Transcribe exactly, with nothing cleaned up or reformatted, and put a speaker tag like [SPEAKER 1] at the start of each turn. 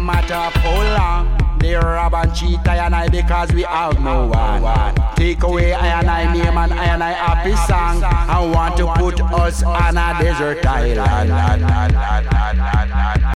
[SPEAKER 1] matter of how long they rob and cheat I and I because we have no one. Take away I and I name and I and I happy song. I want to put us on a desert island.